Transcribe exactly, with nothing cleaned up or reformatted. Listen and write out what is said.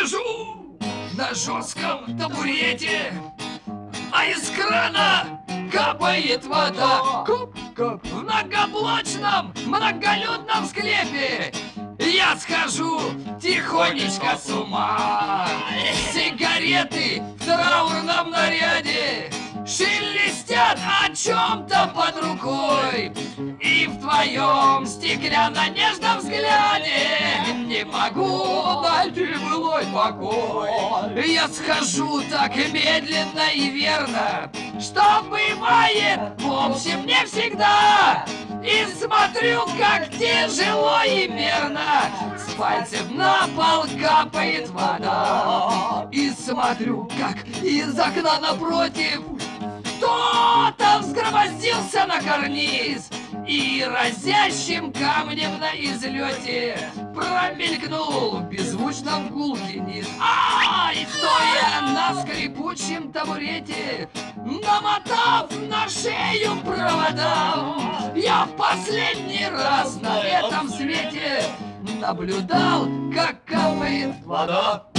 сижу на жестком табурете, а из крана капает вода. Кап-кап. В многоблочном, многолюдном склепе я схожу тихонечко с ума. Сигареты в траурном наряде шелестят о чем-то под рукой. И в твоем стеклянно-нежном взгляде не могу найти былой покой. Я схожу так медленно и верно, что бывает, в общем, не всегда. И смотрю, как тяжело и мерно с пальцев на пол капает вода. И смотрю, как из окна напротив кто-то взгромоздился на карниз и разящим камнем на излете промелькнул в беззвучном гулке низ. Ай, стоя на скрипучем табурете, намотав на шею провода, я в последний раз на этом свете наблюдал, как капает вода.